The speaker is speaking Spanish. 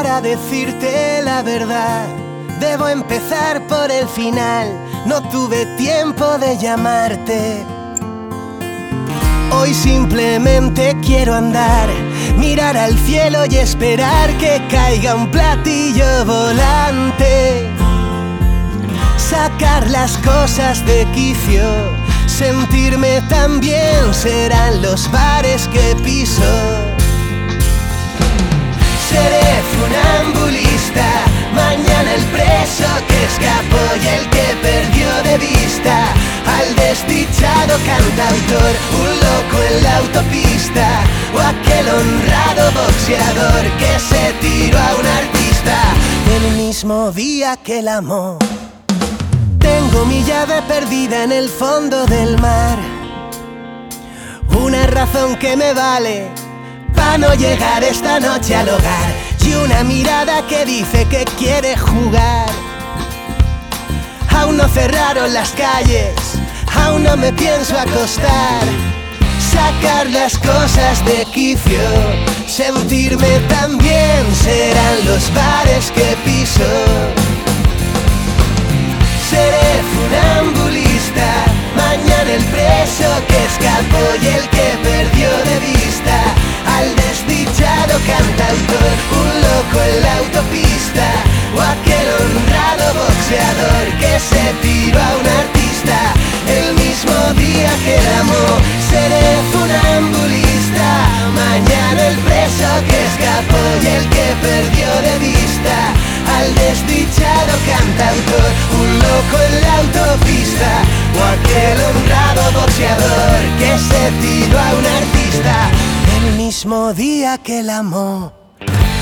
Para decirte la verdad, debo empezar por el final. No tuve tiempo de llamarte. Hoy simplemente quiero andar, mirar al cielo y esperar que caiga un platillo volante. Sacar las cosas de quicio, sentirme tan bien, serán los bares que piso. Seré funambulista, mañana el preso que escapó y el que perdió de vista al desdichado cantautor, un loco en la autopista, o aquel honrado boxeador que se tiró a un artista el mismo día que la amó. Tengo mi llave perdida en el fondo del mar, una razón que me vale pa' no llegar esta noche al hogar, y una mirada que dice que quiere jugar. Aún no cerraron las calles, aún no me pienso acostar. Sacar las cosas de quicio, sentirme tan bien, serán los bares que piso. Seré funambulista, mañana el preso que escapó y el que perdió de vista al desdichado cantautor, un loco en la autopista, o aquel honrado boxeador que se tiró a un artista el mismo día que la amó. Seré funambulista, mañana el preso que escapó y el que perdió de vista al desdichado cantautor, un loco en la autopista, o aquel honrado boxeador que se tiró a un artista el mismo día que la amó.